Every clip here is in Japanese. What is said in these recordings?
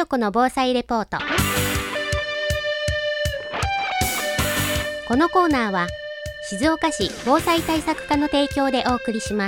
代子の防災レポート。このコーナーは静岡市防災対策課の提供でお送りします。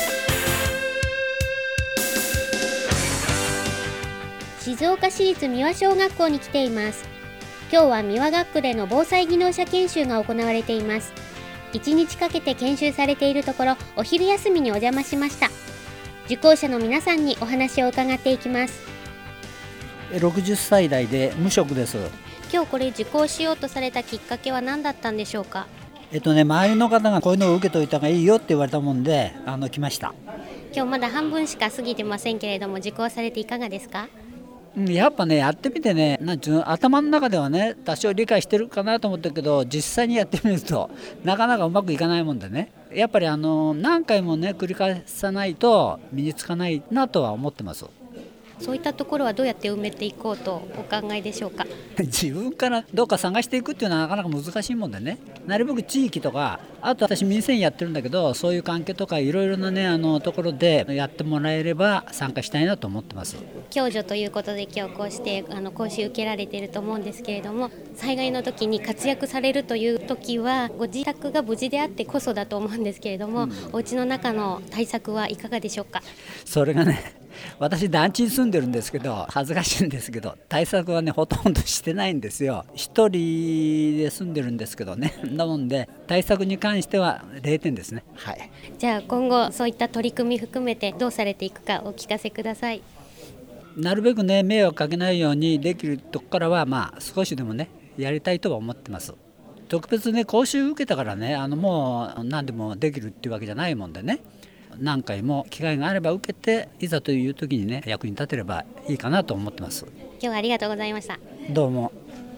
静岡市立三輪小学校に来ています。今日は三輪学区での防災技能者研修が行われています。1日かけて研修されているところ、お昼休みにお邪魔しました。受講者の皆さんにお話を伺っていきます。 60歳代で無職です。 今日これ受講しようとされたきっかけは何だったんでしょうか？ 周りの方がこういうのを受けといた方がいいよって言われたもんで来ました。 今日まだ半分しか過ぎてませんけれども、受講されていかがですか？ やっぱね、やってみてね、頭の中ではね多少理解してるかなと思ったけど、実際にやってみるとなかなかうまくいかないもんでね、やっぱり何回もね繰り返さないと身につかないなとは思ってます。 そういったところはどうやって埋めていこうとお考えでしょうか？ 自分からどうか探していくっていうのはなかなか難しいもんでね、なるべく地域とか、あと私民生委員やってるんだけど、そういう関係とかいろいろなねところでやってもらえれば参加したいなと思ってます。 共助ということで今日こうして講習受けられていると思うんですけれども、災害の時に活躍されるという時はご自宅が無事であってこそだと思うんですけれども、お家の中の対策はいかがでしょうか？それがね、 私団地に住んでるんですけど、恥ずかしいんですけど対策はねほとんどしてないんですよ。一人で住んでるんですけどね、なので対策に関しては0点ですね。はい。 じゃあ今後そういった取り組み含めてどうされていくかお聞かせください。 なるべくね迷惑かけないようにできるとこからは少しでもねやりたいとは思ってます。特別ね講習受けたからねもう何でもできるっていうわけじゃないもんでね、何回も機会があれば受けて、いざという時にね役に立てればいいかなと思ってます。 今日はありがとうございました。 どうも。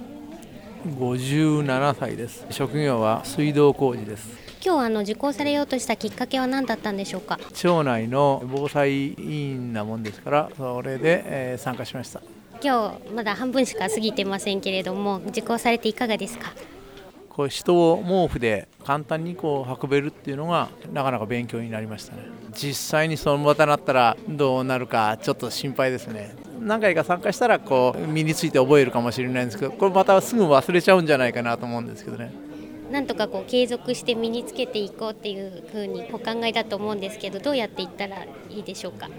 57歳です。職業は水道工事です。 今日受講されようとしたきっかけは何だったんでしょうか？ 町内の防災委員なもんですから、それで、参加しました。 今日まだ半分しか過ぎてませんけれども、受講されていかがですか？ こう人を毛布で簡単に運べるっていうのがなかなか勉強になりましたね。実際にその場となったらどうなるかちょっと心配ですね。何回か参加したら身について覚えるかもしれないんですけど、これまたすぐ忘れちゃうんじゃないかなと思うんですけどね。 なんとか継続して身につけていこうっていうふうにお考えだと思うんですけど、どうやっていったらいいでしょうか？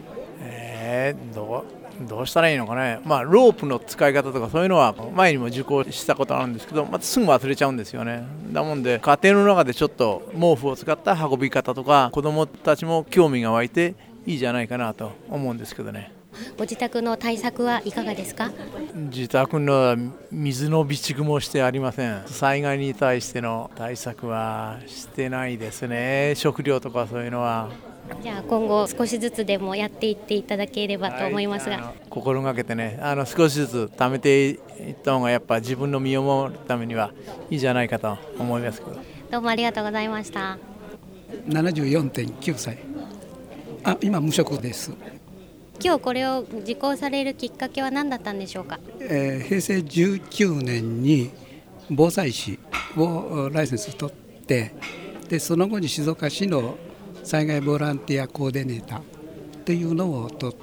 どうしたらいいのかね。ロープの使い方とかそういうのは前にも受講したことあるんですけど、またすぐ忘れちゃうんですよね。だもんで家庭の中でちょっと毛布を使った運び方とか、子どもたちも興味が湧いていいじゃないかなと思うんですけどね。 ご自宅の対策はいかがですか？ 自宅の水の備蓄もしてありません。災害に対しての対策はしてないですね。食料とかそういうのは。 じゃあ今後少しずつでもやっていっていただければと思いますが、 心がけてね少しずつ貯めていった方がやっぱ自分の身を守るためにはいいじゃないかと思いますけど。 どうもありがとうございました。 74.9 歳。今無職です。 今日これを受講されるきっかけは何だったんでしょうか？ 平成19年に防災士をライセンス取って、でその後に静岡市の災害ボランティアコーディネーターというのを取って、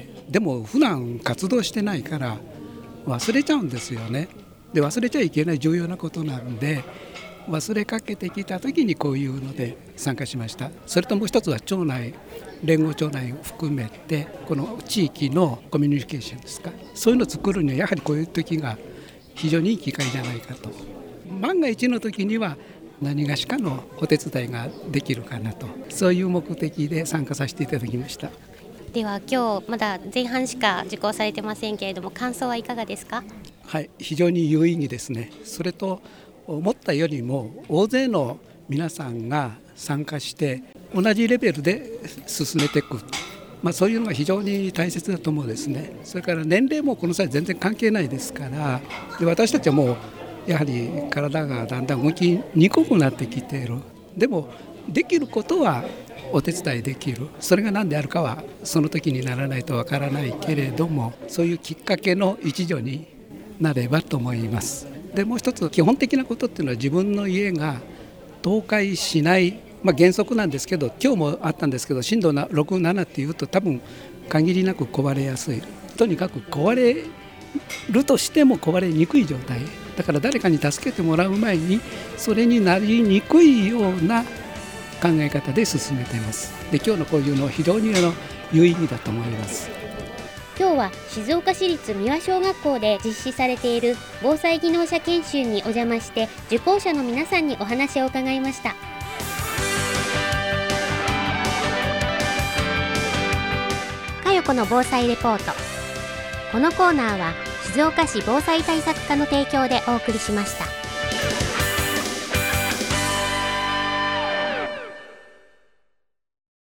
でも普段活動してないから忘れちゃうんですよね。で忘れちゃいけない重要なことなんで、忘れかけてきた時にこういうので参加しました。それともう一つは町内、連合町内を含めてこの地域のコミュニケーションですか、そういうのを作るにはやはりこういう時が非常にいい機会じゃないかと。万が一の時には何がしかのお手伝いができるかなと、そういう目的で参加させていただきました。 では今日まだ前半しか受講されてませんけれども、感想はいかがですか？ はい、非常に有意義ですね。それと思ったよりも大勢の皆さんが参加して同じレベルで進めていく、そういうのが非常に大切だと思うんですね。それから年齢もこの際全然関係ないですから、で私たちはもうやはり体がだんだん動きにくくなってきている。でもできることはお手伝いできる。それが何であるかはその時にならないとわからないけれども、そういうきっかけの一助になればと思います。でもう一つ基本的なことっていうのは自分の家が倒壊しない、原則なんですけど、今日もあったんですけど震度6、7っていうと多分限りなく壊れやすい。とにかく壊れるとしても壊れにくい状態だから、誰かに助けてもらう前にそれになりにくいような考え方で進めています。で、今日のこういうのは非常に有意義だと思います。 今日は静岡市立三輪小学校で実施されている防災技能者研修にお邪魔して、受講者の皆さんにお話を伺いました。かよこの防災レポート。このコーナーは静岡市防災対策課の提供でお送りしました。